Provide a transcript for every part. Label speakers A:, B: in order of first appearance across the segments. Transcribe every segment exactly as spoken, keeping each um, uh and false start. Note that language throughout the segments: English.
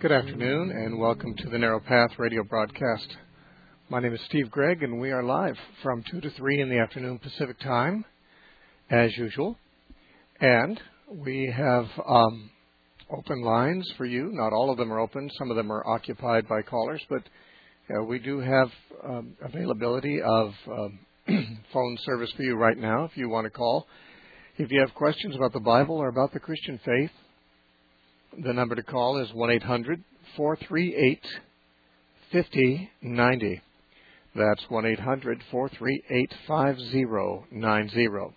A: Good afternoon, and welcome to the Narrow Path radio broadcast. My name is Steve Gregg, and we are live from two to three in the afternoon Pacific time, as usual. And we have um, open lines for you. Not all of them are open. Some of them are occupied by callers, but uh, we do have um, availability of um, phone service for you right now if you want to call. If you have questions about the Bible or about the Christian faith, the number to call is one eight hundred, four three eight, five zero nine zero. That's one eight hundred, four three eight, five zero nine zero.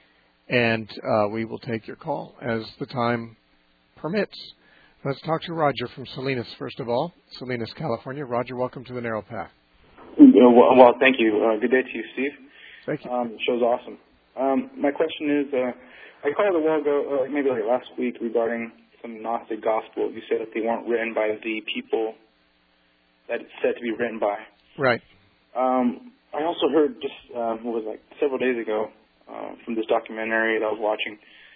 A: And uh, we will take your call as the time permits. Let's talk to Roger from Salinas, first of all. Salinas, California. Roger, welcome to the Narrow Path.
B: Well, well thank you. Uh, good day to you, Steve.
A: Thank you.
B: Um, the show's awesome. Um, my question is, uh, I called a while ago, uh, maybe like last week, regarding some Gnostic gospel. You said that they weren't written by the people that it's said to be written by.
A: Right.
B: Um, I also heard just, uh, what was it, like several days ago, uh, from this documentary that I was watching,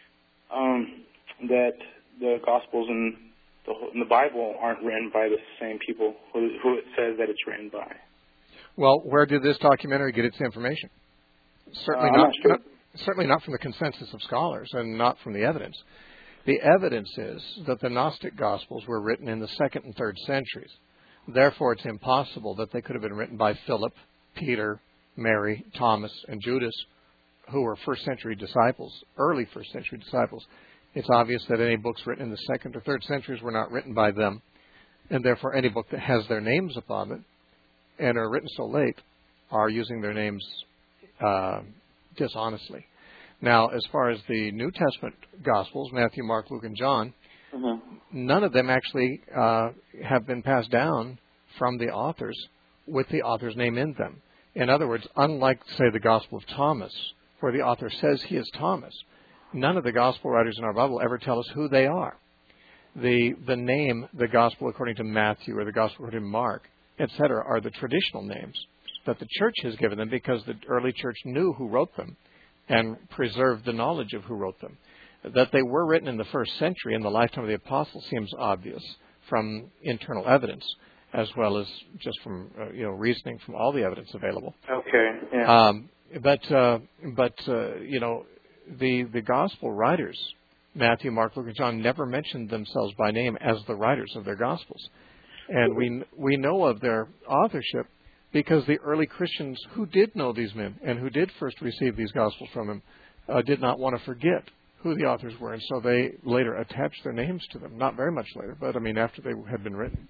B: um, that the Gospels in the, in the Bible aren't written by the same people who, who it says that it's written by.
A: Well, where did this documentary get its information? Certainly
B: uh,
A: not,
B: not, sure.
A: not certainly not from the consensus of scholars, and not from the evidence. The evidence is that the Gnostic Gospels were written in the second and third centuries. Therefore, it's impossible that they could have been written by Philip, Peter, Mary, Thomas, and Judas, who were first century disciples, early first century disciples. It's obvious that any books written in the second or third centuries were not written by them, and therefore any book that has their names upon it and are written so late are using their names uh, dishonestly. Now, as far as the New Testament Gospels, Matthew, Mark, Luke, and John, mm-hmm. none of them actually uh, have been passed down from the authors with the author's name in them. In other words, unlike, say, the Gospel of Thomas, where the author says he is Thomas, none of the Gospel writers in our Bible ever tell us who they are. The the name, the Gospel according to Matthew or the Gospel according to Mark, et cetera, are the traditional names that the church has given them because the early church knew who wrote them and preserved the knowledge of who wrote them. That they were written in the first century in the lifetime of the apostles seems obvious from internal evidence, as well as just from uh, you know reasoning from all the evidence available.
B: Okay. Yeah.
A: Um, but uh, but uh, you know the the gospel writers, Matthew, Mark, Luke, and John, never mentioned themselves by name as the writers of their gospels, and we we know of their authorship because the early Christians who did know these men and who did first receive these Gospels from them uh, did not want to forget who the authors were, and so they later attached their names to them. Not very much later, but I mean after they had been written.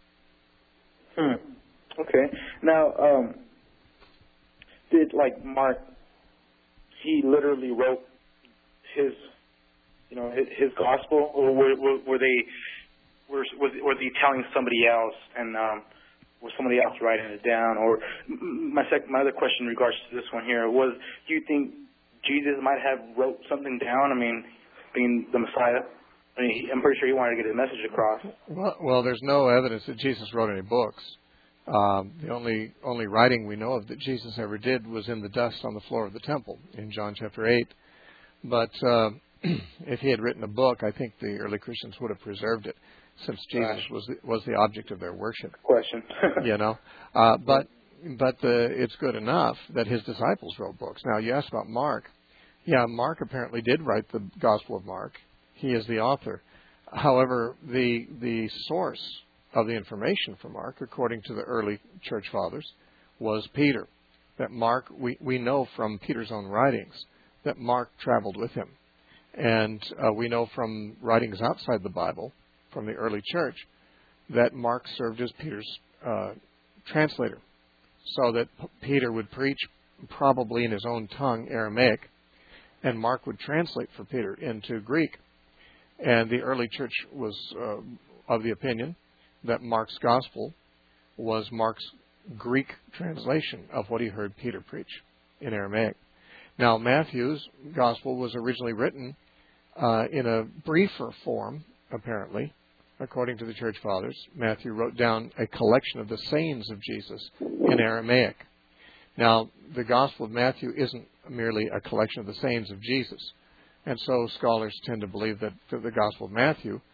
B: Hmm. Okay. Now, um, did like Mark, he literally wrote his, you know, his, his Gospel, or were, were, were they, were, was, were they telling somebody else and um, was somebody else writing it down? Or my sec- my other question in regards to this one here was, do you think Jesus might have wrote something down? I mean, being the Messiah, I mean, he, I'm pretty sure he wanted to get his message across.
A: Well, well there's no evidence that Jesus wrote any books. Um, the only only writing we know of that Jesus ever did was in the dust on the floor of the temple in John chapter eight. But uh, if he had written a book, I think the early Christians would have preserved it, since Jesus
B: Right.
A: was the, was the object of their worship.
B: Question.
A: you know, uh, but but the, it's good enough that his disciples wrote books. Now, you asked about Mark. Yeah, Mark apparently did write the Gospel of Mark. He is the author. However, the the source of the information for Mark, according to the early church fathers, was Peter. That Mark, we, we know from Peter's own writings that Mark traveled with him. And uh, we know from writings outside the Bible, from the early church, that Mark served as Peter's uh, translator, so that P- Peter would preach probably in his own tongue, Aramaic, and Mark would translate for Peter into Greek. And the early church was uh, of the opinion that Mark's gospel was Mark's Greek translation of what he heard Peter preach in Aramaic. Now, Matthew's gospel was originally written uh, in a briefer form, apparently, according to the church fathers. Matthew wrote down a collection of the sayings of Jesus in Aramaic. Now, the Gospel of Matthew isn't merely a collection of the sayings of Jesus. And so scholars tend to believe that the Gospel of Matthew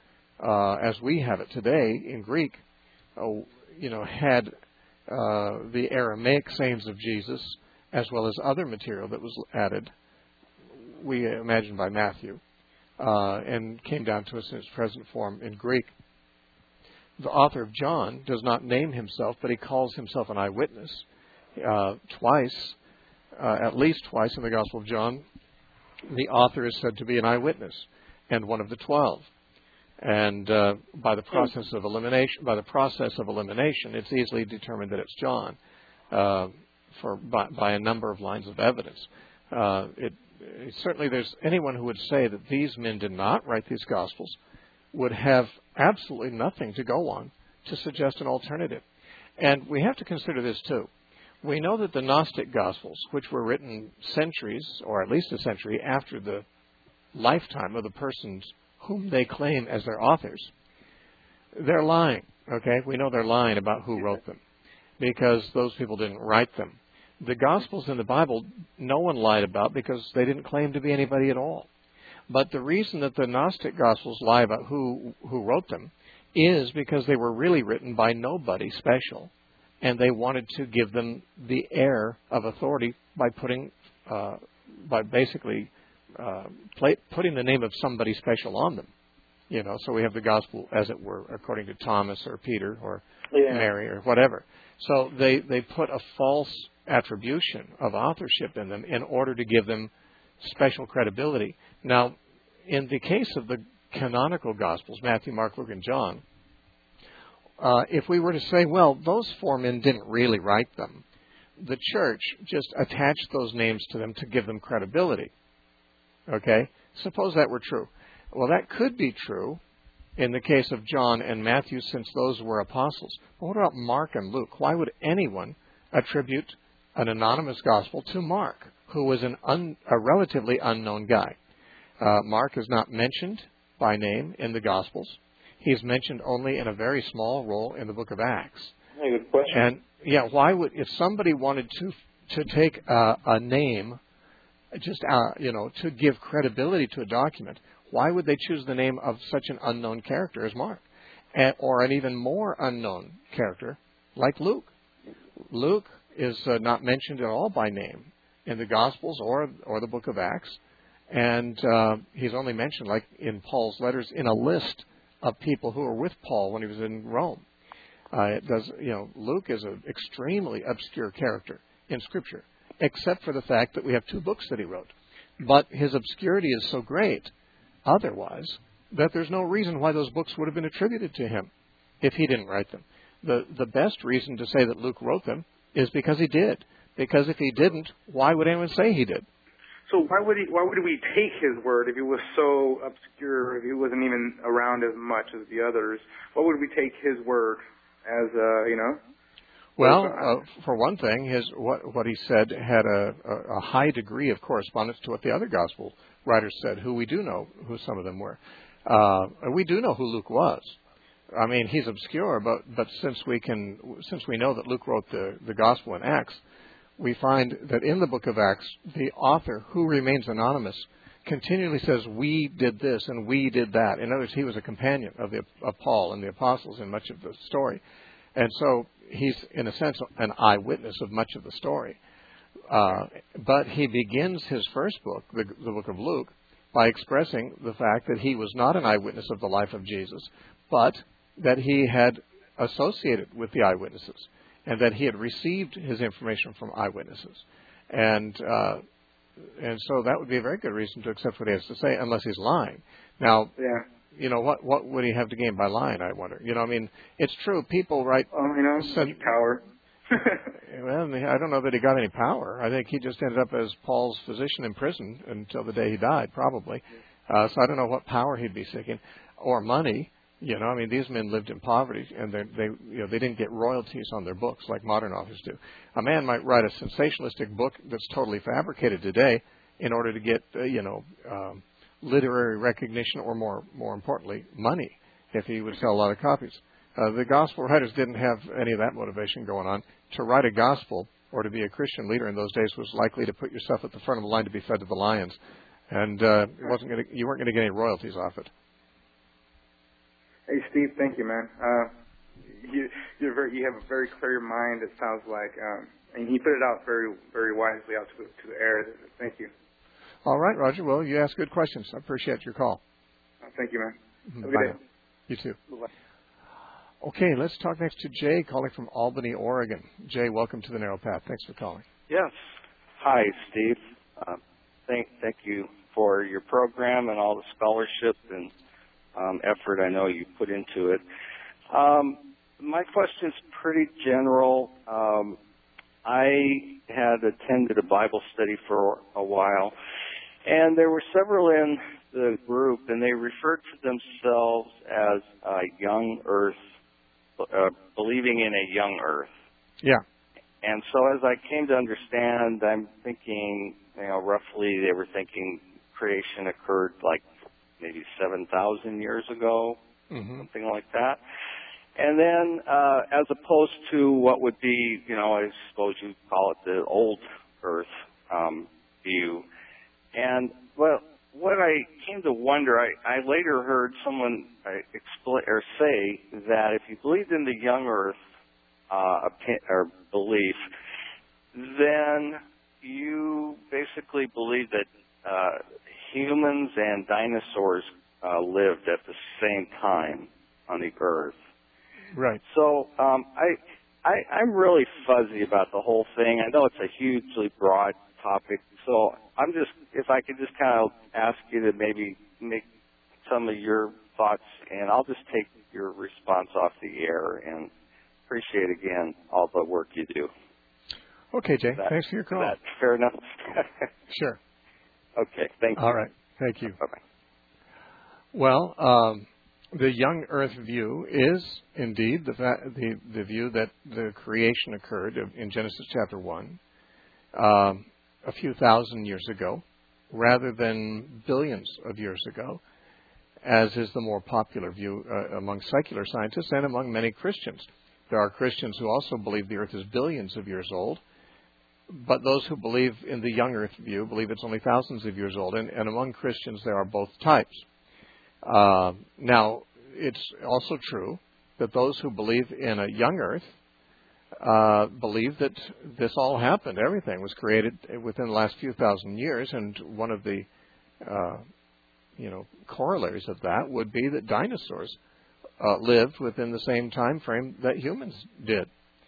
A: uh, as we have it today in Greek, uh, you know, had uh, the Aramaic sayings of Jesus as well as other material that was added, we imagine by Matthew, uh, and came down to us in its present form in Greek. The author of John does not name himself, but he calls himself an eyewitness. Uh, twice, uh, at least twice in the Gospel of John, the author is said to be an eyewitness and one of the twelve. And uh, by the process of elimination, by the process of elimination, it's easily determined that it's John uh, for by, by a number of lines of evidence. Uh, it, it, certainly, there's anyone who would say that these men did not write these Gospels would have absolutely nothing to go on to suggest an alternative. And we have to consider this too. We know that the Gnostic Gospels, which were written centuries, or at least a century, after the lifetime of the persons whom they claim as their authors, they're lying, okay? We know they're lying about who wrote them, because those people didn't write them. The Gospels in the Bible, no one lied about because they didn't claim to be anybody at all. But the reason that the Gnostic Gospels lie about who, who wrote them is because they were really written by nobody special, and they wanted to give them the air of authority by putting, uh, by basically uh, play, putting the name of somebody special on them. You know, so we have the Gospel, as it were, according to Thomas or Peter or yeah. Mary or whatever. So they, they put a false attribution of authorship in them in order to give them special credibility. Now, in the case of the canonical Gospels, Matthew, Mark, Luke, and John, uh, if we were to say, well, those four men didn't really write them, the church just attached those names to them to give them credibility. Okay? Suppose that were true. Well, that could be true in the case of John and Matthew, since those were apostles. But what about Mark and Luke? Why would anyone attribute an anonymous gospel to Mark, who was an un, a relatively unknown guy? Uh, Mark is not mentioned by name in the Gospels. He's mentioned only in a very small role in the book of Acts.
B: Hey, good question.
A: And yeah, why would, if somebody wanted to to take uh, a name, just uh, you know, to give credibility to a document, why would they choose the name of such an unknown character as Mark, and, or an even more unknown character like Luke? Luke is uh, not mentioned at all by name in the Gospels or or the book of Acts. And uh, he's only mentioned, like in Paul's letters, in a list of people who were with Paul when he was in Rome. Uh, it does, you know, Luke is an extremely obscure character in Scripture, except for the fact that we have two books that he wrote. But his obscurity is so great, otherwise, that there's no reason why those books would have been attributed to him if he didn't write them. The the best reason to say that Luke wrote them is because he did. Because if he didn't, why would anyone say he did?
B: So why would he? Why would we take his word if he was so obscure? If he wasn't even around as much as the others, why would we take his word as uh, you know?
A: Well, uh, for one thing, his what what he said had a, a, a high degree of correspondence to what the other gospel writers said, who we do know who some of them were. Uh, we do know who Luke was. I mean, he's obscure, but but since we can since we know that Luke wrote the the gospel in Acts, we find that in the book of Acts, the author, who remains anonymous, continually says, we did this and we did that. In other words, he was a companion of, the, of Paul and the apostles in much of the story. And so he's, in a sense, an eyewitness of much of the story. Uh, but he begins his first book, the, the book of Luke, by expressing the fact that he was not an eyewitness of the life of Jesus, but that he had associated with the eyewitnesses, and that he had received his information from eyewitnesses. And uh, and so that would be a very good reason to accept what he has to say, unless he's lying. Now,
B: yeah.
A: you know, what what would he have to gain by lying, I wonder? You know, I mean, it's true, people write...
B: Oh, you know,
A: send,
B: power.
A: Well, I don't know that he got any power. I think he just ended up as Paul's physician in prison until the day he died, probably. Uh, so I don't know what power he'd be seeking, or money. You know, I mean, these men lived in poverty, and they, they, you know, they didn't get royalties on their books like modern authors do. A man might write a sensationalistic book that's totally fabricated today in order to get, uh, you know, um, literary recognition, or more, more importantly, money, if he would sell a lot of copies. Uh, the gospel writers didn't have any of that motivation going on. To write a gospel or to be a Christian leader in those days was likely to put yourself at the front of the line to be fed to the lions, and uh, it wasn't going to, you weren't going to get any royalties off it.
B: Steve, thank you, man. Uh, you, you're very, you have a very clear mind, it sounds like, um, and you put it out very, very wisely out to the, to the air. Thank you.
A: All right, Roger. Well, you asked good questions. I appreciate your call.
B: Uh, thank you, man. Have a
A: Bye
B: good
A: now.
B: day.
A: You too.
B: Bye-bye.
A: Okay, let's talk next to Jay, calling from Albany, Oregon. Jay, welcome to the Narrow Path. Thanks for calling.
C: Yes. Hi, Steve. Uh, thank, thank you for your program and all the scholarship and um, effort I know you put into it. Um, my question's pretty general. Um, I had attended a Bible study for a while, and there were several in the group, and they referred to themselves as a young earth, uh, believing in a young earth.
A: Yeah.
C: And so as I came to understand, I'm thinking, you know, roughly they were thinking creation occurred like maybe seven thousand years ago,
A: mm-hmm.
C: something like that. And then uh, as opposed to what would be, you know, I suppose you'd call it the old earth um, view. And, well, what I came to wonder, I, I later heard someone uh, expl- or say that if you believed in the young earth uh, or belief, then you basically believe that uh, humans and dinosaurs uh, lived at the same time on the earth.
A: Right.
C: So um, I, I, I'm really fuzzy about the whole thing. I know it's a hugely broad topic, so I'm just, if I could just kind of ask you to maybe make some of your thoughts, and I'll just take your response off the air, and appreciate again all the work you do.
A: Okay, Jay.
C: That,
A: Thanks for your call.
C: Is that fair enough?
A: Sure.
C: Okay. Thank you.
A: All right. Thank you.
C: Bye-bye.
A: Well, um, the young earth view is indeed the, fa- the the view that the creation occurred in Genesis chapter one um, a few thousand years ago, rather than billions of years ago, as is the more popular view uh, among secular scientists and among many Christians. There are Christians who also believe the earth is billions of years old, but those who believe in the young earth view believe it's only thousands of years old, and, and among Christians there are both types. Uh, now, it's also true that those who believe in a young earth uh, believe that this all happened. Everything was created within the last few thousand years, and one of the uh, you know corollaries of that would be that dinosaurs uh, lived within the same time frame that humans did.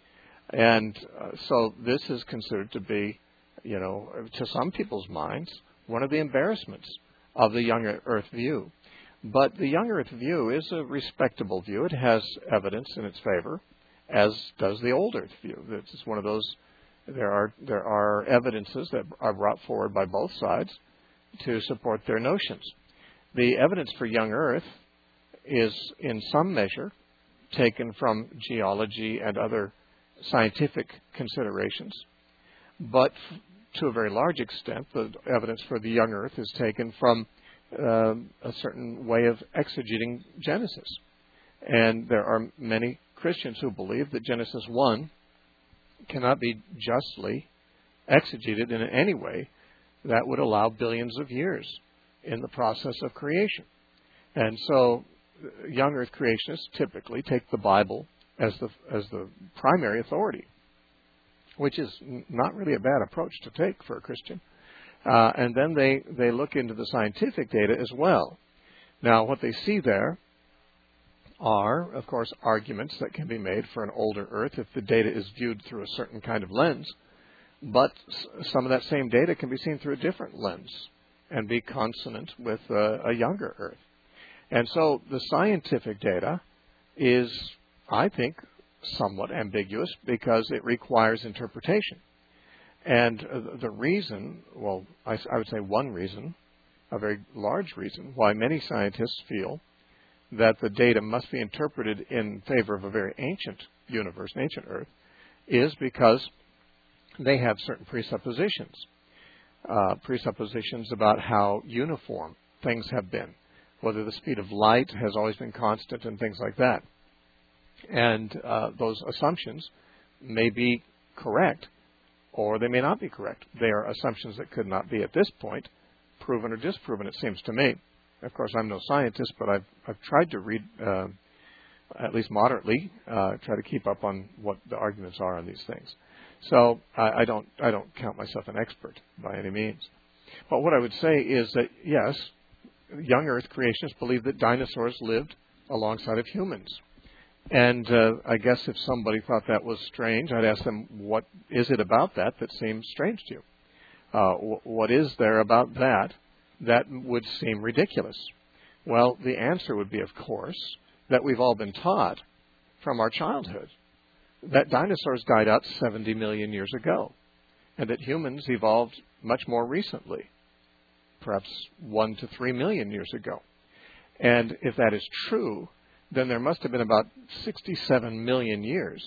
A: And uh, so this is considered to be, you know, to some people's minds, one of the embarrassments of the young earth view. But the young earth view is a respectable view. It has evidence in its favor, as does the old earth view. It's one of those, there are there are evidences that are brought forward by both sides to support their notions. The evidence for young earth is in some measure taken from geology and other scientific considerations, but to a very large extent, the evidence for the young earth is taken from uh, a certain way of exegeting Genesis. And there are many Christians who believe that Genesis one cannot be justly exegeted in any way that would allow billions of years in the process of creation. And so young earth creationists typically take the Bible as the as the primary authority, which is not really a bad approach to take for a Christian. Uh, and then they, they look into the scientific data as well. Now, what they see there are, of course, arguments that can be made for an older Earth if the data is viewed through a certain kind of lens. But some of that same data can be seen through a different lens and be consonant with uh, a younger Earth. And so the scientific data is, I think, somewhat ambiguous because it requires interpretation. And uh, the reason, well, I, I would say one reason, a very large reason, why many scientists feel that the data must be interpreted in favor of a very ancient universe, an ancient Earth, is because they have certain presuppositions, uh, presuppositions about how uniform things have been, whether the speed of light has always been constant and things like that. And uh, those assumptions may be correct, or they may not be correct. They are assumptions that could not be at this point proven or disproven, it seems to me. Of course, I'm no scientist, but I've, I've tried to read uh, at least moderately, uh, try to keep up on what the arguments are on these things. So I, I don't I don't count myself an expert by any means. But what I would say is that, yes, young Earth creationists believe that dinosaurs lived alongside of humans. And uh, I guess if somebody thought that was strange, I'd ask them, what is it about that that seems strange to you? Uh, w- what is there about that that would seem ridiculous? Well, the answer would be, of course, that we've all been taught from our childhood that dinosaurs died out seventy million years ago, and that humans evolved much more recently, perhaps one to three million years ago. And if that is true, then there must have been about sixty-seven million years,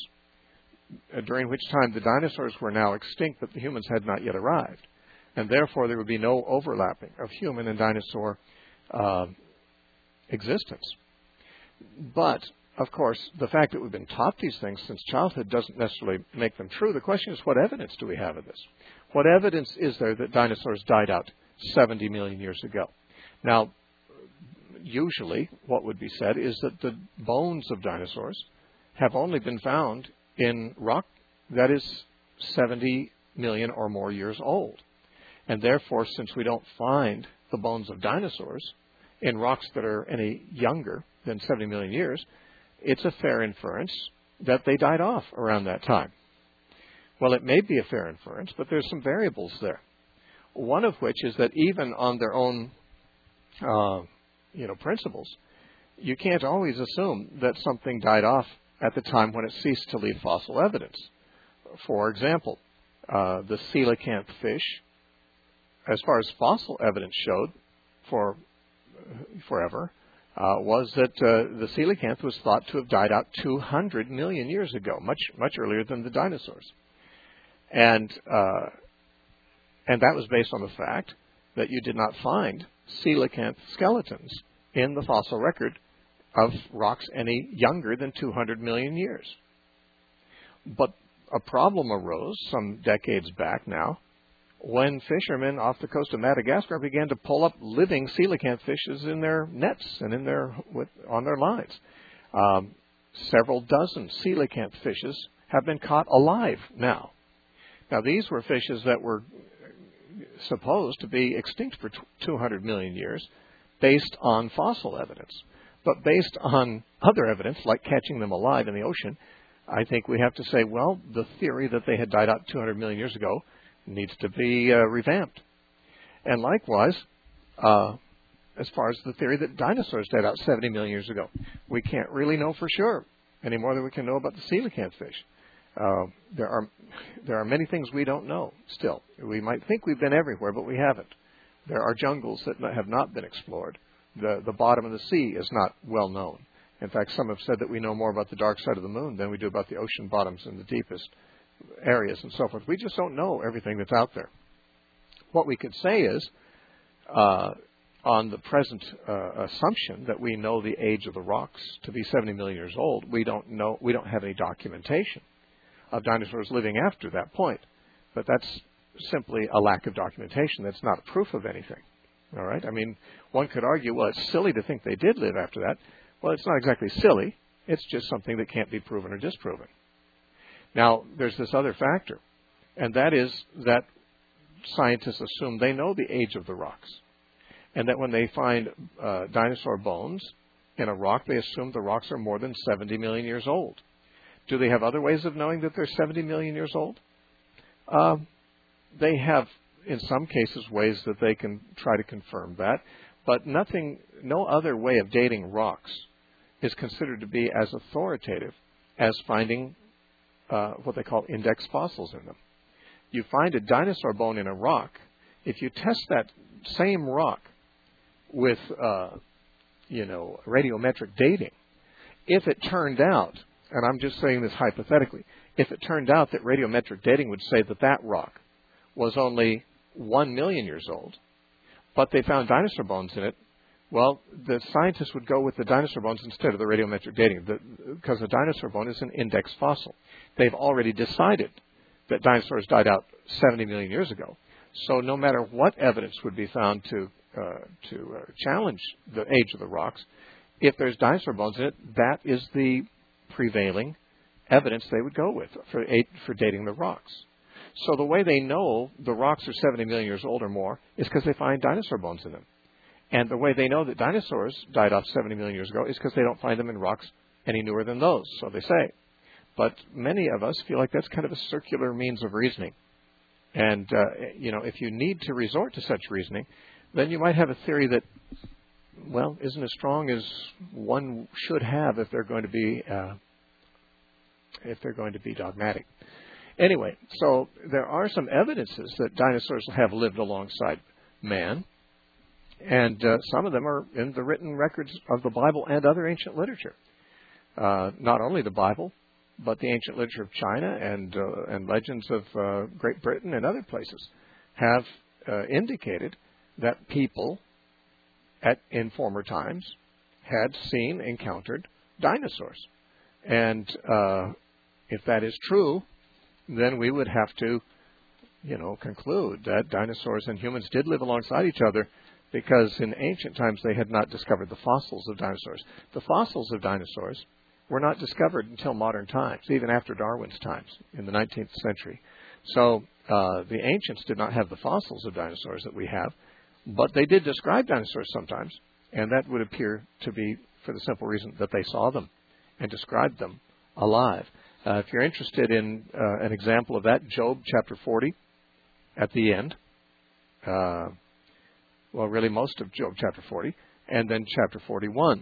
A: uh, during which time the dinosaurs were now extinct, but the humans had not yet arrived. And therefore, there would be no overlapping of human and dinosaur uh, existence. But, of course, the fact that we've been taught these things since childhood doesn't necessarily make them true. The question is, what evidence do we have of this? What evidence is there that dinosaurs died out seventy million years ago? Now, usually what would be said is that the bones of dinosaurs have only been found in rock that is seventy million or more years old. And therefore, since we don't find the bones of dinosaurs in rocks that are any younger than seventy million years, it's a fair inference that they died off around that time. Well, it may be a fair inference, but there's some variables there. One of which is that even on their own uh, you know, principles, you can't always assume that something died off at the time when it ceased to leave fossil evidence. For example, uh, the coelacanth fish, as far as fossil evidence showed for forever, uh, was that uh, the coelacanth was thought to have died out two hundred million years ago, much much earlier than the dinosaurs. And uh, and that was based on the fact that you did not find coelacanth skeletons in the fossil record of rocks any younger than two hundred million years. But a problem arose some decades back now when fishermen off the coast of Madagascar began to pull up living coelacanth fishes in their nets and in their with, on their lines. Um, several dozen coelacanth fishes have been caught alive now. Now, these were fishes that were supposed to be extinct for two hundred million years based on fossil evidence. But based on other evidence, like catching them alive in the ocean, I think we have to say, well, the theory that they had died out two hundred million years ago needs to be uh, revamped. And likewise, uh, as far as the theory that dinosaurs died out seventy million years ago, we can't really know for sure any more than we can know about the coelacanth fish. Uh, there are there are many things we don't know still. We might think we've been everywhere, but we haven't. There are jungles that have not been explored. The, the bottom of the sea is not well known. In fact, some have said that we know more about the dark side of the moon than we do about the ocean bottoms in the deepest areas and so forth. We just don't know everything that's out there. What we could say is, uh, on the present uh, assumption that we know the age of the rocks to be seventy million years old, we don't know, we don't have any documentation of dinosaurs living after that point. But that's simply a lack of documentation. That's not proof of anything. All right? I mean, one could argue, well, it's silly to think they did live after that. Well, it's not exactly silly. It's just something that can't be proven or disproven. Now, there's this other factor, and that is that scientists assume they know the age of the rocks, and that when they find uh, dinosaur bones in a rock, they assume the rocks are more than seventy million years old. Do they have other ways of knowing that they're seventy million years old? Uh, they have, in some cases, ways that they can try to confirm that, but nothing, no other way of dating rocks is considered to be as authoritative as finding uh, what they call index fossils in them. You find a dinosaur bone in a rock. If you test that same rock with, uh, you know, radiometric dating, if it turned out, and I'm just saying this hypothetically, if it turned out that radiometric dating would say that that rock was only one million years old, but they found dinosaur bones in it, well, the scientists would go with the dinosaur bones instead of the radiometric dating, the, because the dinosaur bone is an index fossil. They've already decided that dinosaurs died out seventy million years ago. So no matter what evidence would be found to uh, to uh, challenge the age of the rocks, if there's dinosaur bones in it, that is the prevailing evidence they would go with for for dating the rocks. So the way they know the rocks are seventy million years old or more is because they find dinosaur bones in them. And the way they know that dinosaurs died off seventy million years ago is because they don't find them in rocks any newer than those, so they say. But many of us feel like that's kind of a circular means of reasoning. And, uh, you know, if you need to resort to such reasoning, then you might have a theory that, well, isn't as strong as one should have if they're going to be uh, if they're going to be dogmatic. Anyway, so there are some evidences that dinosaurs have lived alongside man, and uh, some of them are in the written records of the Bible and other ancient literature. Uh, not only the Bible, but the ancient literature of China and uh, and legends of uh, Great Britain and other places have uh, indicated that people at in former times had seen, encountered dinosaurs. And uh, if that is true, then we would have to, you know, conclude that dinosaurs and humans did live alongside each other, because in ancient times they had not discovered the fossils of dinosaurs. The fossils of dinosaurs were not discovered until modern times, even after Darwin's times in the nineteenth century. So uh, the ancients did not have the fossils of dinosaurs that we have, but they did describe dinosaurs sometimes, and that would appear to be for the simple reason that they saw them and described them alive. Uh, if you're interested in uh, an example of that, Job chapter forty at the end, uh, well, really most of Job chapter forty, and then chapter forty-one.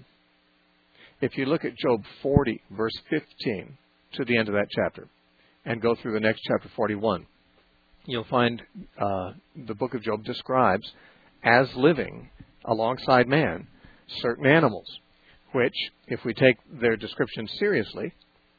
A: If you look at Job forty, verse fifteen, to the end of that chapter, and go through the next chapter forty-one, you'll find uh, the book of Job describes as living alongside man certain animals, which, if we take their description seriously,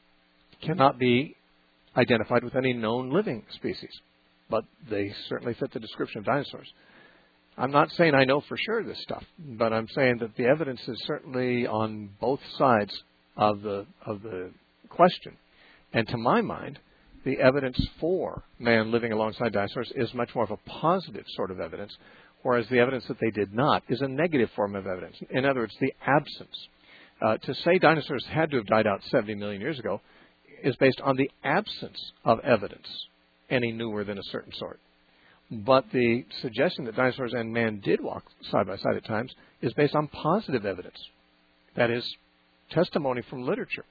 A: cannot be identified with any known living species. But they certainly fit the description of dinosaurs. I'm not saying I know for sure this stuff, but I'm saying that the evidence is certainly on both sides of the of the question. And to my mind, the evidence for man living alongside dinosaurs is much more of a positive sort of evidence, whereas the evidence that they did not is a negative form of evidence. In other words, the absence. Uh, to say dinosaurs had to have died out seventy million years ago is based on the absence of evidence any newer than a certain sort. But the suggestion that dinosaurs and man did walk side by side at times is based on positive evidence. That is, testimony from literature,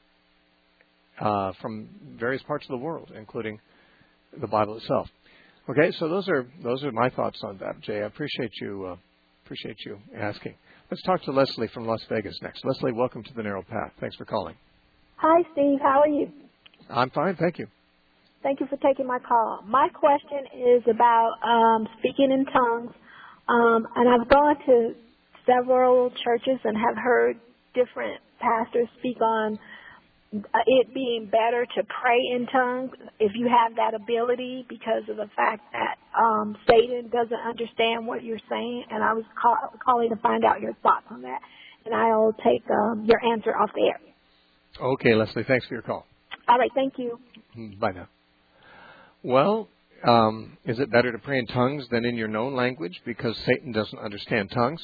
A: uh, from various parts of the world, including the Bible itself. Okay, so those are those are my thoughts on that, Jay. I appreciate you uh, appreciate you asking. Let's talk to Leslie from Las Vegas next. Leslie, welcome to the Narrow Path. Thanks for calling.
D: Hi, Steve. How are you?
A: I'm fine, thank you.
D: Thank you for taking my call. My question is about um, speaking in tongues, um, and I've gone to several churches and have heard different pastors speak on it being better to pray in tongues if you have that ability, because of the fact that um, Satan doesn't understand what you're saying, and I was call, calling to find out your thoughts on that, and I'll take um, your answer off the air.
A: Okay, Leslie, thanks for your call.
D: All right, thank you.
A: Bye now. Well, um, is it better to pray in tongues than in your known language because Satan doesn't understand tongues?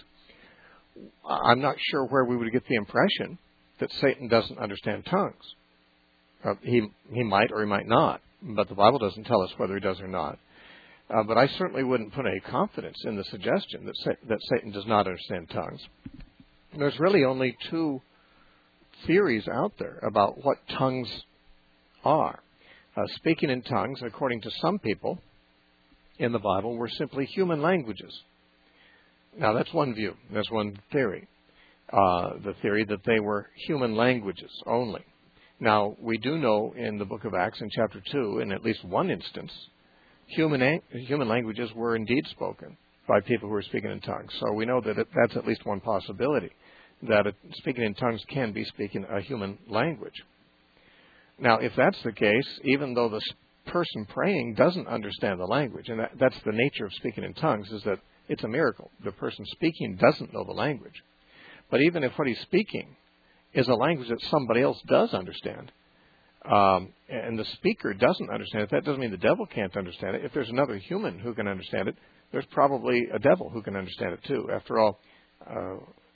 A: I'm not sure where we would get the impression that Satan doesn't understand tongues. Uh, he he might or he might not, but the Bible doesn't tell us whether he does or not. Uh, but I certainly wouldn't put any confidence in the suggestion that Sa- that Satan does not understand tongues. There's really only two theories out there about what tongues are. Uh, speaking in tongues, according to some people in the Bible, were simply human languages. Now, that's one view. That's one theory. Uh, the theory that they were human languages only. Now, we do know in the book of Acts in chapter two, in at least one instance, human human languages were indeed spoken by people who were speaking in tongues. So we know that it, that's at least one possibility, that it, speaking in tongues can be speaking a human language. Now, if that's the case, even though the person praying doesn't understand the language, and that, that's the nature of speaking in tongues, is that it's a miracle. The person speaking doesn't know the language. But even if what he's speaking is a language that somebody else does understand, um, and the speaker doesn't understand it, that doesn't mean the devil can't understand it. If there's another human who can understand it, there's probably a devil who can understand it too. After all, uh,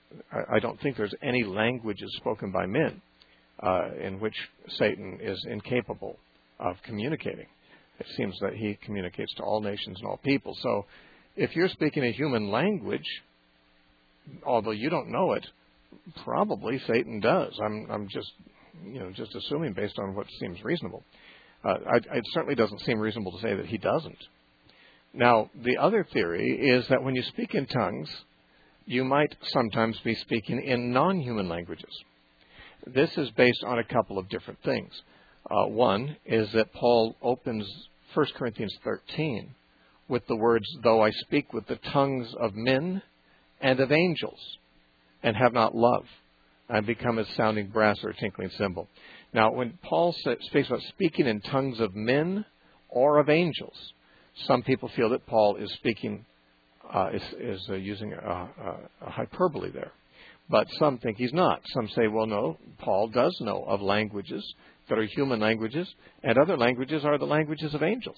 A: I, I don't think there's any languages spoken by men uh, in which Satan is incapable of communicating. It seems that he communicates to all nations and all people. So if you're speaking a human language, although you don't know it, probably Satan does. I'm, I'm just, you know, just assuming based on what seems reasonable. Uh, I, it certainly doesn't seem reasonable to say that he doesn't. Now, the other theory is that when you speak in tongues, you might sometimes be speaking in non-human languages. This is based on a couple of different things. Uh, one is that Paul opens First Corinthians thirteen with the words, though I speak with the tongues of men and of angels, and have not love, I become as sounding brass or a tinkling cymbal. Now, when Paul speaks about speaking in tongues of men or of angels, some people feel that Paul is speaking, uh, is, is uh, using a, a, a hyperbole there. But some think he's not. Some say, well, no, Paul does know of languages that are human languages, and other languages are the languages of angels.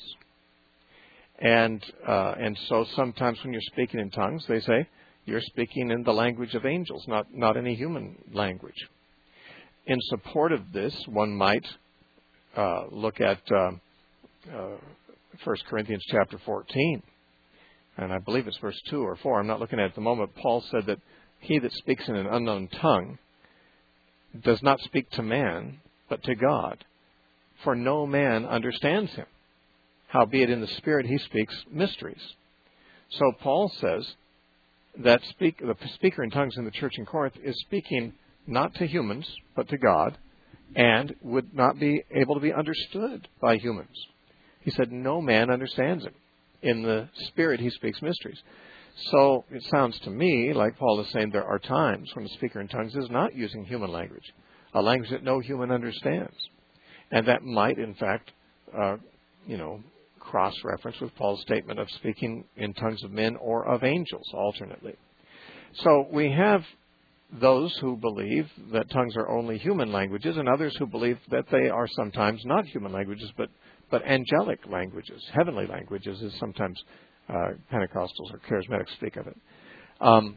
A: And uh, and so sometimes when you're speaking in tongues, they say, you're speaking in the language of angels, not, not any human language. In support of this, one might uh, look at uh, uh, First Corinthians chapter fourteen. And I believe it's verse two or four. I'm not looking at it at the moment. Paul said that he that speaks in an unknown tongue does not speak to man, but to God. For no man understands him. Howbeit in the Spirit he speaks mysteries. So Paul says that speak, the speaker in tongues in the church in Corinth is speaking not to humans, but to God, and would not be able to be understood by humans. He said, no man understands him. In the Spirit he speaks mysteries. So it sounds to me like Paul is saying there are times when the speaker in tongues is not using human language, a language that no human understands. And that might, in fact, uh, you know, cross-reference with Paul's statement of speaking in tongues of men or of angels alternately. So we have those who believe that tongues are only human languages, and others who believe that they are sometimes not human languages, but, but angelic languages, heavenly languages, as sometimes uh, Pentecostals or Charismatics speak of it. Um,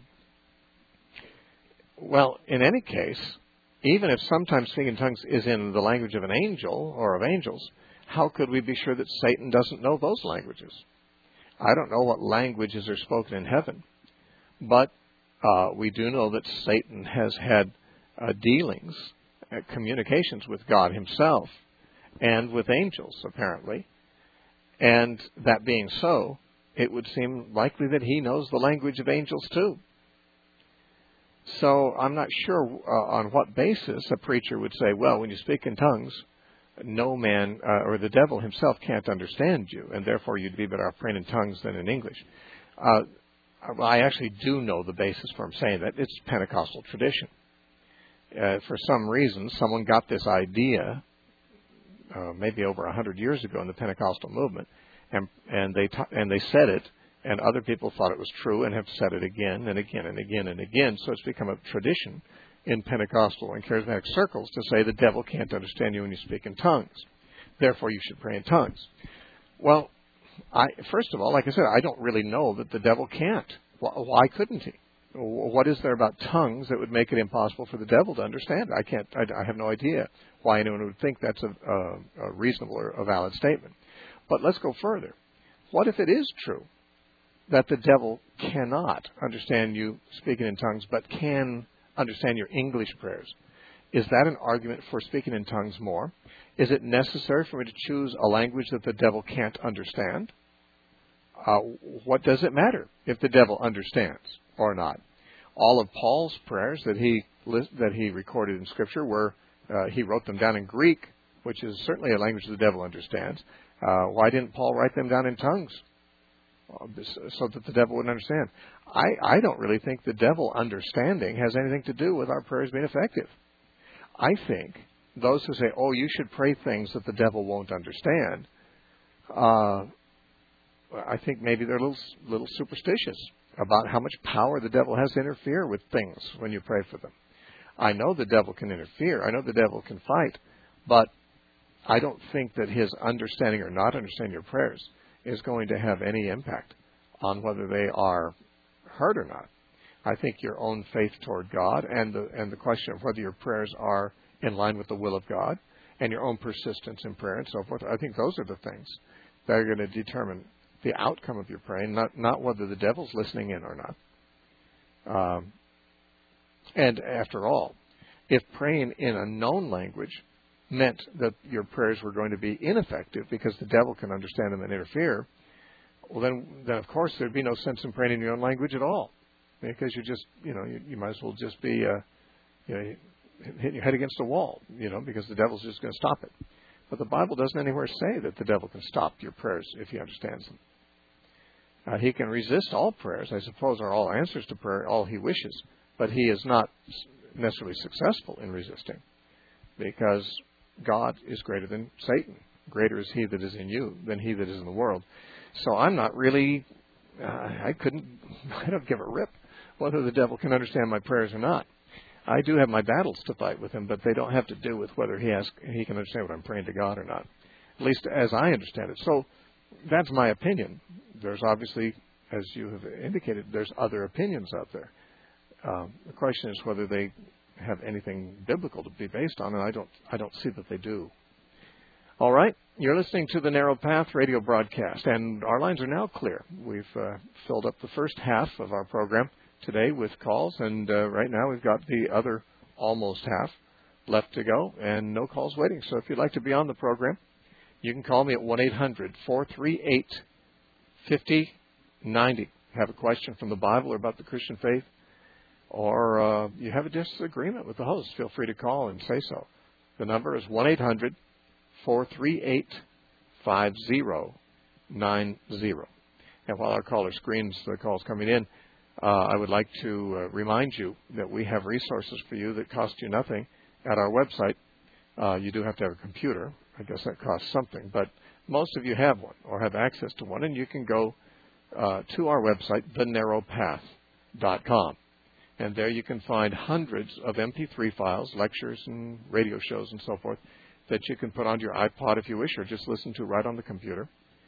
A: well, in any case, even if sometimes speaking in tongues is in the language of an angel or of angels, how could we be sure that Satan doesn't know those languages? I don't know what languages are spoken in heaven, but uh, we do know that Satan has had uh, dealings, uh, communications with God himself and with angels, apparently. And that being so, it would seem likely that he knows the language of angels too. So I'm not sure uh, on what basis a preacher would say, well, when you speak in tongues, no man uh, or the devil himself can't understand you, and therefore you'd be better off praying in tongues than in English. Uh, I actually do know the basis for him saying that. It's Pentecostal tradition. Uh, for some reason, someone got this idea uh, maybe over a hundred years ago in the Pentecostal movement, and and they t- and they said it, and other people thought it was true and have said it again and again and again and again. So it's become a tradition in Pentecostal and charismatic circles to say the devil can't understand you when you speak in tongues. Therefore, you should pray in tongues. Well, I, first of all, like I said, I don't really know that the devil can't. Why couldn't he? What is there about tongues that would make it impossible for the devil to understand? I can't. I, I have no idea why anyone would think that's a, a, a reasonable or a valid statement. But let's go further. What if it is true that the devil cannot understand you speaking in tongues, but can understand your English prayers? Is that an argument for speaking in tongues more? Is it necessary for me to choose a language that the devil can't understand? Uh, what does it matter if the devil understands or not? All of Paul's prayers that he that he recorded in Scripture were uh, he wrote them down in Greek, which is certainly a language the devil understands. Uh, why didn't Paul write them down in tongues so that the devil wouldn't understand? I, I don't really think the devil understanding has anything to do with our prayers being effective. I think those who say, oh, you should pray things that the devil won't understand, uh, I think maybe they're a little, little superstitious about how much power the devil has to interfere with things when you pray for them. I know the devil can interfere. I know the devil can fight. But I don't think that his understanding or not understanding your prayers is going to have any impact on whether they are heard or not. I think your own faith toward God and the and the question of whether your prayers are in line with the will of God and your own persistence in prayer and so forth, I think those are the things that are going to determine the outcome of your praying, not not whether the devil's listening in or not. Um, and after all, if praying in a known language meant that your prayers were going to be ineffective because the devil can understand them and interfere, well, then, then of course there'd be no sense in praying in your own language at all, because you just, you know, you, you might as well just be, uh, you know, hitting your head against a wall, you know, because the devil's just going to stop it. But the Bible doesn't anywhere say that the devil can stop your prayers if he understands them. Uh, he can resist all prayers, I suppose, or all answers to prayer, all he wishes, but he is not necessarily successful in resisting, because God is greater than Satan. Greater is he that is in you than he that is in the world. So I'm not really, uh, I couldn't, I don't give a rip whether the devil can understand my prayers or not. I do have my battles to fight with him, but they don't have to do with whether he has, he can understand what I'm praying to God or not, at least as I understand it. So that's my opinion. There's obviously, as you have indicated, there's other opinions out there. Um, the question is whether they have anything biblical to be based on, and I don't, I don't see that they do. All right, you're listening to the Narrow Path radio broadcast, and our lines are now clear. We've uh, filled up the first half of our program today with calls, and uh, right now we've got the other almost half left to go, and no calls waiting. So if you'd like to be on the program, you can call me at one eight hundred, four three eight, five zero nine zero. Have a question from the Bible or about the Christian faith, or uh, you have a disagreement with the host, feel free to call and say so. The number is one eight hundred, four three eight, five zero nine zero. And while our caller screens the calls coming in, uh, I would like to uh, remind you that we have resources for you that cost you nothing at our website. Uh, you do have to have a computer. I guess that costs something, but most of you have one or have access to one, and you can go uh, to our website, the narrow path dot com. And there you can find hundreds of M P three files, lectures and radio shows and so forth, that you can put on your iPod if you wish, or just listen to right on the computer,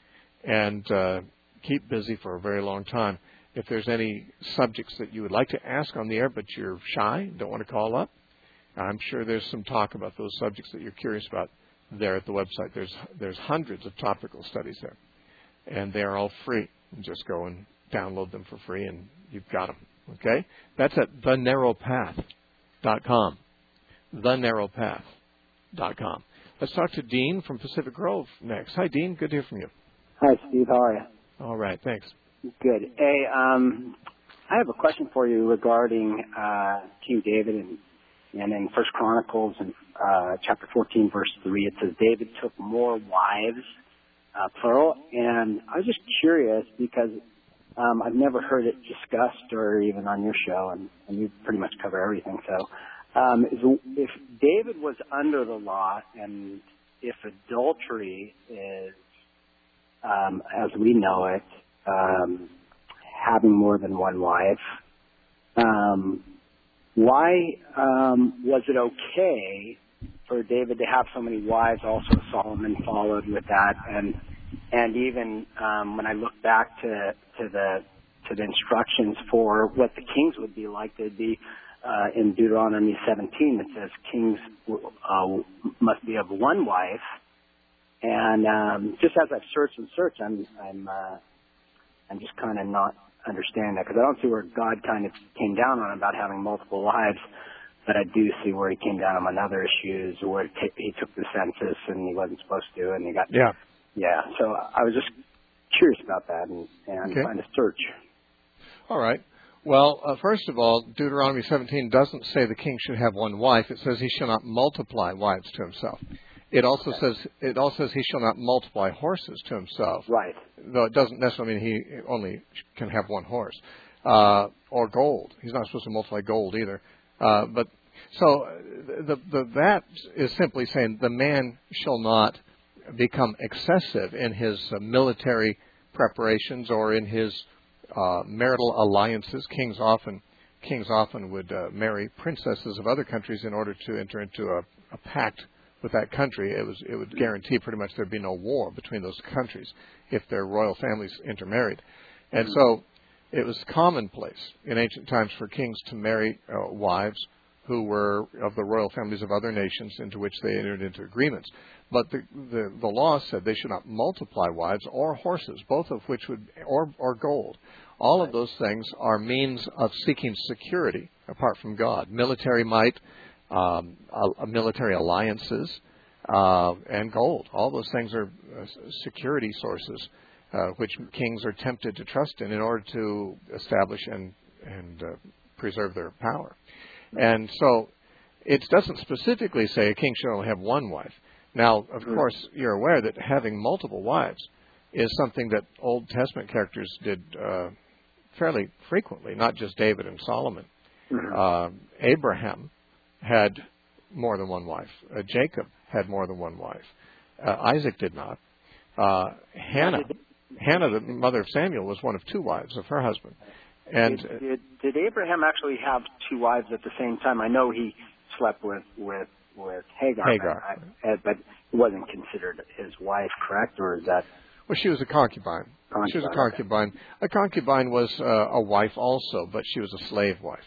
A: and uh, keep busy for a very long time. If there's any subjects that you would like to ask on the air, but you're shy, don't want to call up, I'm sure there's some talk about those subjects that you're curious about there at the website. There's there's hundreds of topical studies there, and they are all free. You just go and download them for free, and you've got them. Okay? That's at the narrow path dot com. the narrow path dot com. Let's talk to Dean from Pacific Grove next. Hi, Dean. Good to hear from you.
E: Hi, Steve. How are you?
A: All right. Thanks.
E: Good. Hey, um, I have a question for you regarding uh, King David, and, and in First Chronicles and uh, chapter fourteen, verse three, it says David took more wives, uh, plural. And I was just curious because um, I've never heard it discussed or even on your show, and, and you pretty much cover everything. So um, if David was under the law, and if adultery is, um, as we know it, um, having more than one wife, um, why um, was it okay for David to have so many wives? Also, Solomon followed with that, and and even um, when I look back to to the to the instructions for what the kings would be like, they'd be uh, in Deuteronomy seventeen. It says kings uh, must be of one wife, and um, just as I've searched and searched, I'm I'm uh, I'm just kind of not understanding that, because I don't see where God kind of came down on about having multiple wives, but I do see where he came down on other issues, where he took the census and he wasn't supposed to, and he got
A: yeah
E: yeah. So I was just curious about that and, and
A: okay.
E: trying to search.
A: All right. Well, uh, first of all, Deuteronomy seventeen doesn't say the king should have one wife. It says he shall not multiply wives to himself. It also okay. says it also says he shall not multiply horses to himself.
E: Right.
A: Though it doesn't necessarily mean he only can have one horse, uh, or gold. He's not supposed to multiply gold either. Uh, but so the, the that is simply saying the man shall not become excessive in his uh, military preparations or in his uh, marital alliances. Kings often kings often would uh, marry princesses of other countries in order to enter into a, a pact with that country. It was it would guarantee pretty much there'd be no war between those countries if their royal families intermarried. And so it was commonplace in ancient times for kings to marry uh, wives who were of the royal families of other nations into which they entered into agreements. But the, the, the law said they should not multiply wives or horses, both of which would, or, or gold. All of those things are means of seeking security apart from God. Military might, um, uh, military alliances, uh, and gold. All those things are uh, security sources uh, which kings are tempted to trust in in order to establish and, and uh, preserve their power. And so it doesn't specifically say a king should only have one wife. Now, of
E: Mm-hmm.
A: course, you're aware that having multiple wives is something that Old Testament characters did uh, fairly frequently, not just David and Solomon.
E: Mm-hmm.
A: Uh, Abraham had more than one wife. Uh, Jacob had more than one wife. Uh, Isaac did not. Uh, Hannah, Hannah, the mother of Samuel, was one of two wives of her husband. And
E: did, did, did Abraham actually have two wives at the same time? I know he slept with with, with Hagar,
A: Hagar.
E: But, I, but it wasn't considered his wife, correct? Or is that?
A: Well, she was a concubine.
E: concubine
A: She was a concubine. Okay. A concubine was uh, a wife also, but she was a slave wife.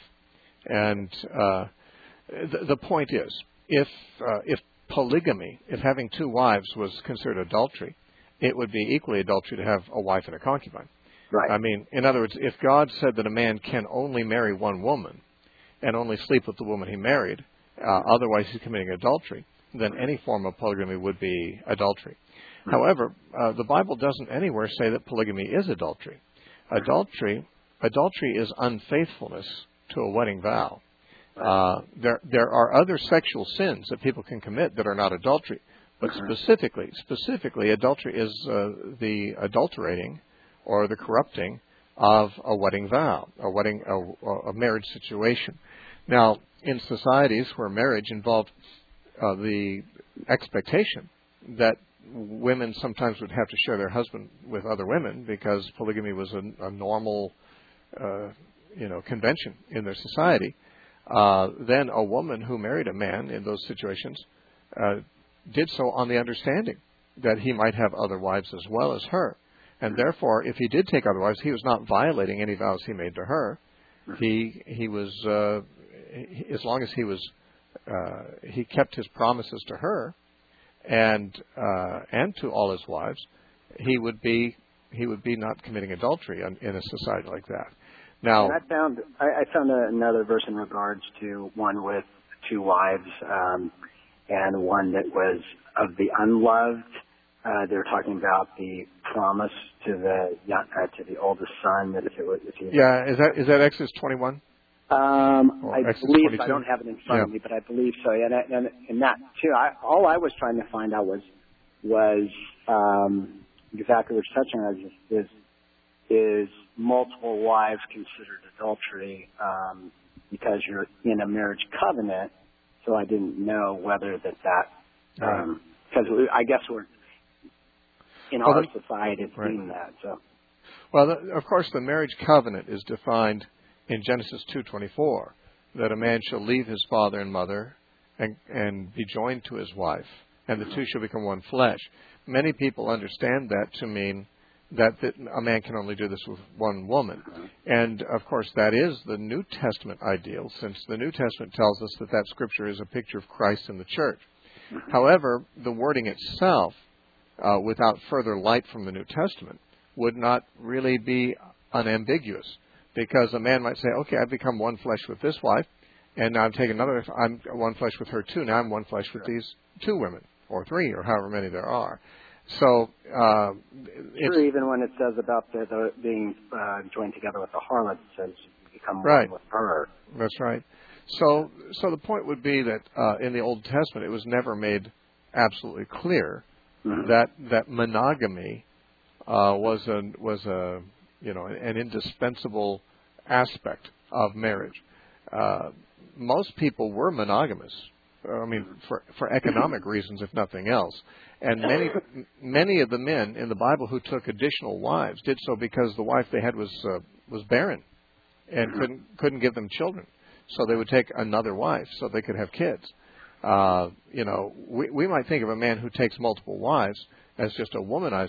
A: And uh, the, the point is, if uh, if polygamy, if having two wives was considered adultery, it would be equally adultery to have a wife and a concubine.
E: Right.
A: I mean, in other words, if God said that a man can only marry one woman and only sleep with the woman he married, uh, otherwise he's committing adultery, then any form of polygamy would be adultery. Mm-hmm. However, uh, the Bible doesn't anywhere say that polygamy is adultery. Adultery, adultery is unfaithfulness to a wedding vow. Uh, there, there are other sexual sins that people can commit that are not adultery, but mm-hmm. specifically, specifically, adultery is uh, the adulterating or the corrupting of a wedding vow, a wedding, a, a marriage situation. Now, in societies where marriage involved uh, the expectation that women sometimes would have to share their husband with other women because polygamy was a, a normal, uh, you know, convention in their society, uh, then a woman who married a man in those situations uh, did so on the understanding that he might have other wives as well as her. And therefore, if he did take other wives, he was not violating any vows he made to her. He he was, uh, he, as long as he was, uh, he kept his promises to her, and uh, and to all his wives, he would be he would be not committing adultery in, in a society like that. Now,
E: and I found I, I found another verse in regards to one with two wives, um, and one that was of the unloved. Uh, they're talking about the promise to the uh, to the oldest son that if it was if he
A: yeah is that is that Exodus twenty-one?
E: Um,
A: or
E: I
A: Exodus
E: believe
A: twenty-two?
E: I don't have it in front
A: yeah.
E: of me, but I believe so. And and, and that too. I, all I was trying to find out was was um, exactly what you're touching on is, is is multiple wives considered adultery um, because you're in a marriage covenant. So I didn't know whether that that um, because I guess we're in
A: well,
E: our
A: the,
E: society it's
A: right.
E: doing that. So
A: well, the, of course, the marriage covenant is defined in Genesis two twenty-four, that a man shall leave his father and mother and, and be joined to his wife, and the two shall become one flesh. Many people understand that to mean that, that a man can only do this with one woman. And, of course, that is the New Testament ideal, since the New Testament tells us that that scripture is a picture of Christ and the church. However, the wording itself, uh, without further light from the New Testament, would not really be unambiguous. Because a man might say, okay, I've become one flesh with this wife, and now I'm taking another, I'm one flesh with her too. Now I'm one flesh with these two women, or three, or however many there are. So, uh,
E: sure, even when it says about the, the being uh, joined together with the harlot, it says you become
A: right.
E: one with her.
A: That's right. So, so the point would be that uh, in the Old Testament, it was never made absolutely clear mm-hmm. that that monogamy uh, was a was a you know an indispensable aspect of marriage. Uh, most people were monogamous. I mean, for for economic reasons, if nothing else. And many many of the men in the Bible who took additional wives did so because the wife they had was uh, was barren and couldn't couldn't give them children. So they would take another wife so they could have kids. Uh, you know, we we might think of a man who takes multiple wives as just a womanizer,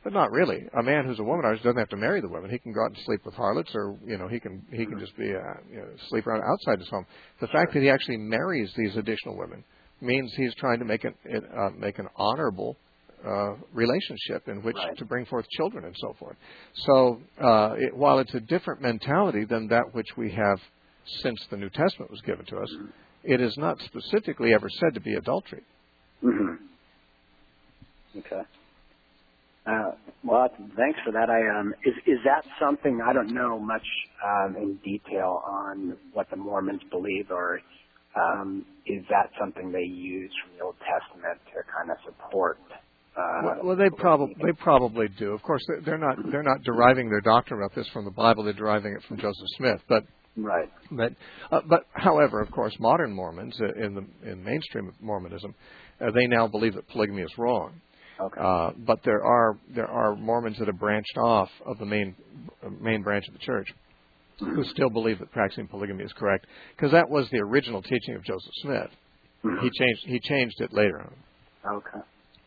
A: But not really. A man who's a womanizer doesn't have to marry the women. He can go out and sleep with harlots, or you know, he can he can just be uh, you know, sleep around outside his home. The fact that he actually marries these additional women means he's trying to make an uh, make an honorable uh, relationship in which
E: right.
A: to bring forth children and so forth. So uh, it, while it's a different mentality than that which we have since the New Testament was given to us, mm-hmm. it is not specifically ever said to be adultery.
E: Mm-hmm. Okay. Uh, well, thanks for that. I um, is is that something I don't know much um, in detail on what the Mormons believe, or um, is that something they use from the Old Testament to kind of support? Uh,
A: well, well, they probably they probably do. Of course, they're not they're not deriving their doctrine about this from the Bible. They're deriving it from Joseph Smith. But
E: right.
A: But uh, but however, of course, modern Mormons uh, in the in mainstream Mormonism, uh, they now believe that polygamy is wrong.
E: Okay.
A: Uh, but there are there are Mormons that have branched off of the main uh, main branch of the church
E: mm-hmm.
A: who still believe that practicing polygamy is correct, because that was the original teaching of Joseph Smith.
E: Mm-hmm.
A: He changed he changed it later on.
E: Okay.